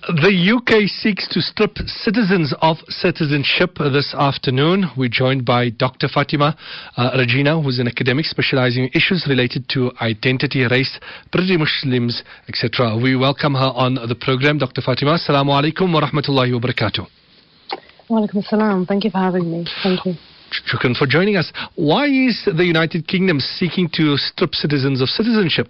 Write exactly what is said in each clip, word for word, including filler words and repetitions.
The U K seeks to strip citizens of citizenship this afternoon. We're joined by Doctor Fatima uh, Regina, who's an academic specializing in issues related to identity, race, British Muslims, et cetera. We welcome her on the program. Doctor Fatima, assalamu alaikum wa rahmatullahi wa barakatuh. Wa alaikum assalam. Thank you for having me. Thank you. Shukran for joining us. Why is the United Kingdom seeking to strip citizens of citizenship?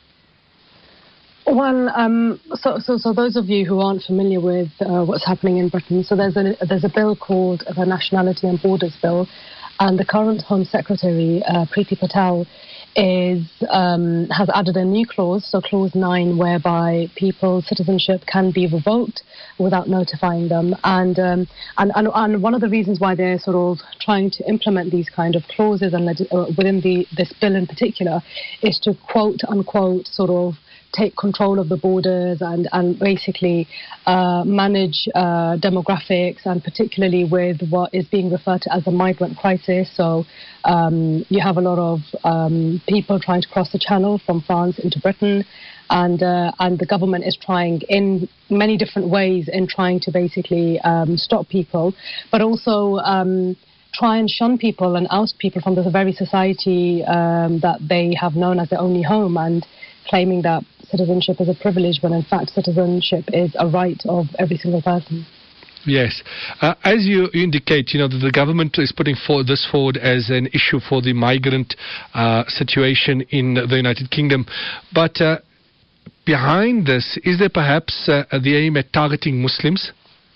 Well, um, so, so, so those of you who aren't familiar with uh, what's happening in Britain, so there's a there's a bill called the Nationality and Borders Bill, and the current Home Secretary, uh, Priti Patel, is um, has added a new clause, so clause nine, whereby people's citizenship can be revoked without notifying them, and um, and, and and one of the reasons why they're sort of trying to implement these kind of clauses and uh, within the this bill in particular is to quote unquote sort of take control of the borders and, and basically uh, manage uh, demographics, and particularly with what is being referred to as the migrant crisis. So um, you have a lot of um, people trying to cross the channel from France into Britain, and uh, and the government is trying in many different ways in trying to basically um, stop people, but also um, try and shun people and oust people from the very society um, that they have known as their only home, and claiming that citizenship is a privilege when in fact citizenship is a right of every single person. Yes. Uh, as you indicate, you know, the, the government is putting for this forward as an issue for the migrant uh, situation in the United Kingdom. But uh, behind this, is there perhaps uh, the aim at targeting Muslims?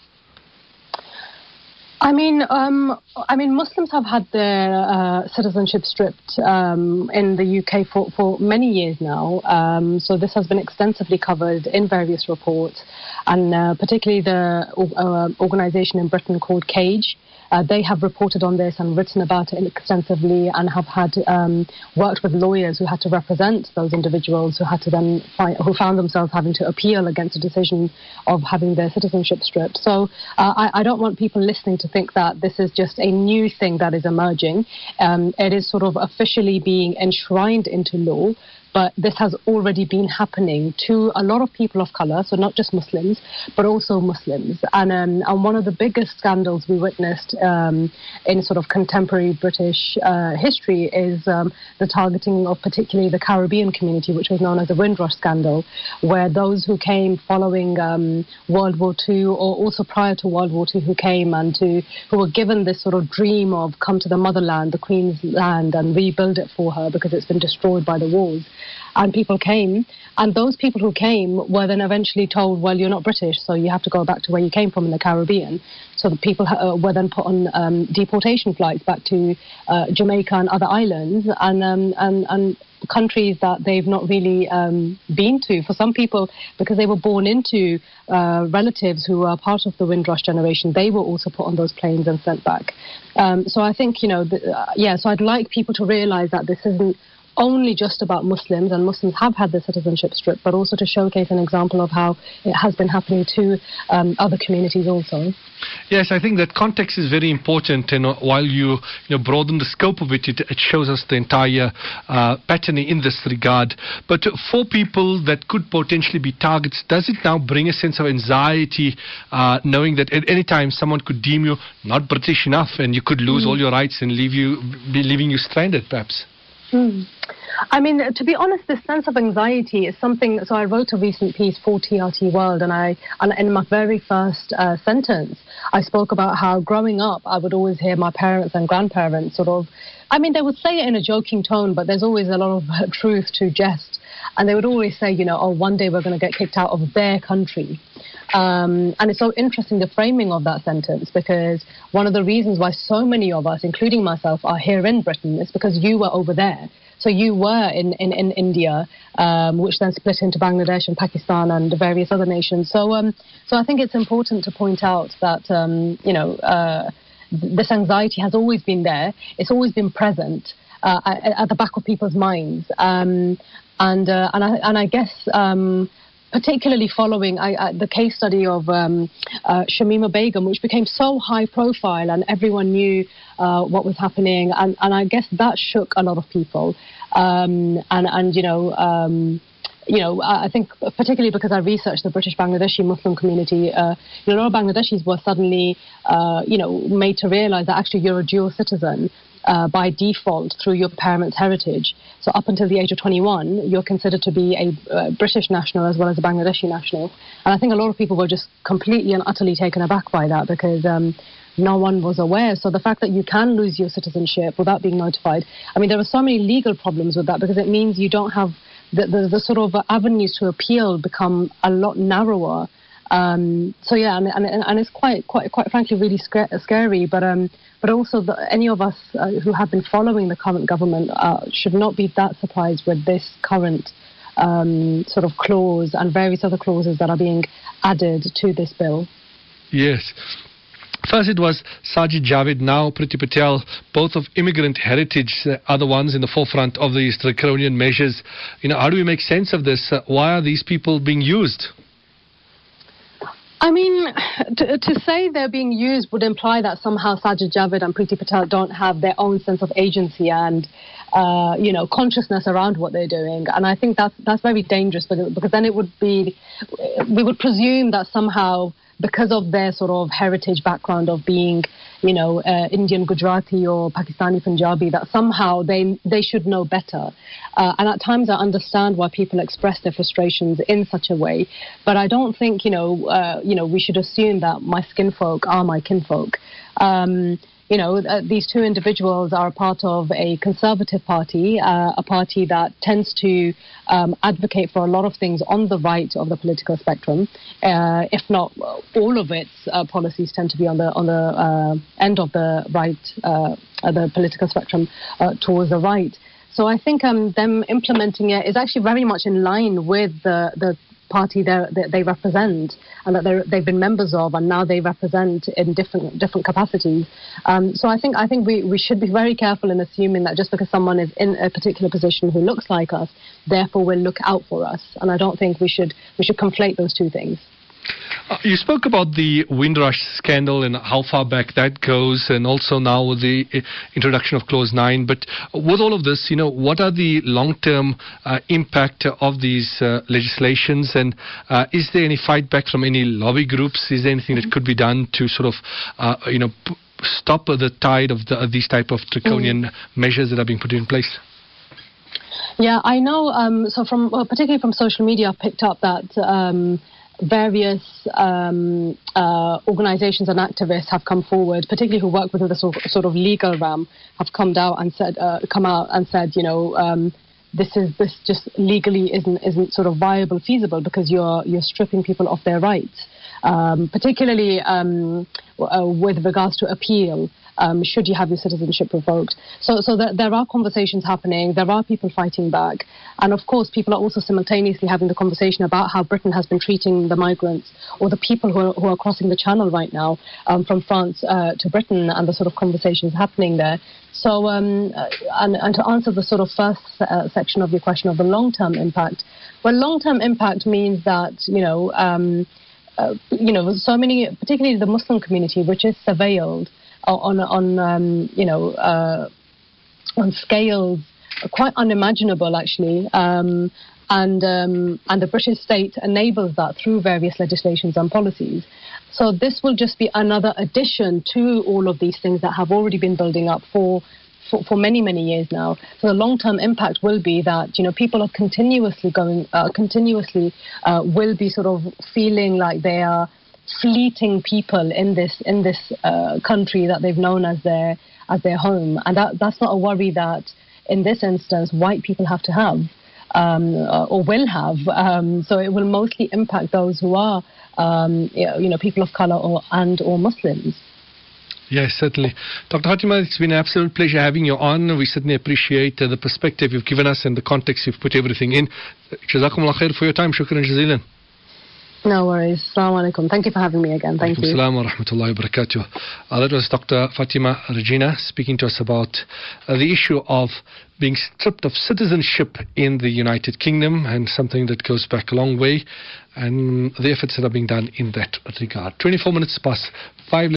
I mean, um, I mean, Muslims have had their uh, citizenship stripped um, in the U K for, for many years now. Um, so this has been extensively covered in various reports, and uh, particularly the uh, organisation in Britain called CAGE. Uh, they have reported on this and written about it extensively, and have had um, worked with lawyers who had to represent those individuals who had to then find, who found themselves having to appeal against a decision of having their citizenship stripped. So uh, I, I don't want people listening to think that this is just a new thing that is emerging. Um, it is sort of officially being enshrined into law. But this has already been happening to a lot of people of colour, so not just Muslims, but also Muslims. And, um, and one of the biggest scandals we witnessed um, in sort of contemporary British uh, history is um, the targeting of particularly the Caribbean community, which was known as the Windrush scandal, where those who came following um, World War Two, or also prior to World War Two, who came and to, who were given this sort of dream of come to the motherland, the Queen's land, and rebuild it for her because it's been destroyed by the wars. And people came, and those people who came were then eventually told, well, you're not British, so you have to go back to where you came from in the Caribbean. So the people uh, were then put on um, deportation flights back to uh, Jamaica and other islands, and, um, and, and countries that they've not really um, been to. For some people, because they were born into uh, relatives who are part of the Windrush generation, they were also put on those planes and sent back. Um, so I think, you know, the, uh, yeah, so I'd like people to realise that this isn't only just about Muslims, and Muslims have had their citizenship stripped, but also to showcase an example of how it has been happening to um, other communities also. Yes, I think that context is very important, and while you, you know, broaden the scope of it, it, it shows us the entire uh, pattern in this regard. But for people that could potentially be targets, does it now bring a sense of anxiety, uh, knowing that at any time someone could deem you not British enough, and you could lose mm. all your rights and leave you, be leaving you stranded, perhaps? Mm. I mean, to be honest, this sense of anxiety is something. So I wrote a recent piece for T R T World, and I, and in my very first uh, sentence, I spoke about how growing up, I would always hear my parents and grandparents sort of, I mean, they would say it in a joking tone, but there's always a lot of uh, truth to jest. And they would always say, you know, oh, one day we're going to get kicked out of their country. Um, and it's so interesting, the framing of that sentence, because one of the reasons why so many of us, including myself, are here in Britain is because you were over there. So you were in, in, in India, um, which then split into Bangladesh and Pakistan and various other nations. So um, so I think it's important to point out that, um, you know, uh, this anxiety has always been there. It's always been present uh, at, at the back of people's minds. Um, and, uh, and, I, and I guess... Um, particularly following I, I, the case study of um, uh, Shamima Begum, which became so high profile and everyone knew uh, what was happening. And, and I guess that shook a lot of people. Um, and, and, you know, um, you know, I think particularly because I researched the British Bangladeshi Muslim community, uh, you know, a lot of Bangladeshis were suddenly, uh, you know, made to realize that actually you're a dual citizen uh, by default through your parents' heritage. So up until the age of twenty-one, you're considered to be a uh, British national as well as a Bangladeshi national. And I think a lot of people were just completely and utterly taken aback by that because um, no one was aware. So the fact that you can lose your citizenship without being notified, I mean, there are so many legal problems with that because it means you don't have the, the, the sort of avenues to appeal become a lot narrower. Um, so yeah, and, and, and it's quite, quite, quite frankly, really sc- scary. But um, but also, the, any of us uh, who have been following the current government uh, should not be that surprised with this current um, sort of clause and various other clauses that are being added to this bill. Yes. First it was Sajid Javid, now Priti Patel, both of immigrant heritage, uh, are the ones in the forefront of these draconian measures. You know, how do we make sense of this? Uh, why are these people being used? I mean, to, to say they're being used would imply that somehow Sajid Javid and Priti Patel don't have their own sense of agency and, uh, you know, consciousness around what they're doing. And I think that's, that's very dangerous because, because then it would be, we would presume that somehow, because of their sort of heritage background of being, you know, uh, Indian Gujarati or Pakistani Punjabi, that somehow they they should know better. Uh, and at times I understand why people express their frustrations in such a way, but I don't think, you know, uh, you know, we should assume that my skinfolk are my kinfolk. Um, You know, uh, these two individuals are a part of a conservative party, uh, a party that tends to um, advocate for a lot of things on the right of the political spectrum. Uh, if not all of its uh, policies tend to be on the on the uh, end of the right, uh, the political spectrum uh, towards the right. So I think um, them implementing it is actually very much in line with the the party that they represent and that they've been members of, and now they represent in different different capacities. Um, so I think I think we, we should be very careful in assuming that just because someone is in a particular position who looks like us, therefore will look out for us. And I don't think we should we should conflate those two things. Uh, you spoke about the Windrush scandal and how far back that goes, and also now with the uh, introduction of Clause nine. But with all of this, you know, what are the long-term uh, impact of these uh, legislations, and uh, is there any fight back from any lobby groups? Is there anything that could be done to sort of, uh, you know, p- stop the tide of, the, of these type of draconian mm. measures that are being put in place? Yeah, I know. Um, so from uh, particularly from social media, I've picked up that Um, various um, uh, organizations and activists have come forward, particularly who work within the sort of, sort of legal realm, have come out and said, uh, come out and said, you know, um, this is this just legally isn't isn't sort of viable, feasible, because you're you're stripping people of their rights, um, particularly um, uh, with regards to appeal. Um, should you have your citizenship revoked? So, so there, there are conversations happening. There are people fighting back, and of course, people are also simultaneously having the conversation about how Britain has been treating the migrants or the people who are, who are crossing the Channel right now um, from France uh, to Britain, and the sort of conversations happening there. So, um, and, and to answer the sort of first uh, section of your question of the long-term impact, well, long-term impact means that you know, um, uh, you know, so many, particularly the Muslim community, which is surveilled on on um, you know uh, on scales quite unimaginable, actually, um, and um, and the British state enables that through various legislations and policies. So this will just be another addition to all of these things that have already been building up for for, for many many years now. So the long-term impact will be that you know people are continuously going uh, continuously uh, will be sort of feeling like they are fleeting people in this in this uh, country that they've known as their as their home, and that that's not a worry that in this instance white people have to have um, or will have. Um, so it will mostly impact those who are um, you know people of color or and or Muslims. Yes, certainly. Doctor Fatima, it's been an absolute pleasure having you on. We certainly appreciate uh, the perspective you've given us and the context you've put everything in. Jazakumullah khair for your time. Shukran jazilan. No worries. Assalamu alaikum. Thank you for having me again. Thank you. Assalamu wa rahmatullahi wa barakatuh. Uh, that was Doctor Fatima Regina speaking to us about uh, the issue of being stripped of citizenship in the United Kingdom, and something that goes back a long way, and the efforts that are being done in that regard. twenty-four minutes past five.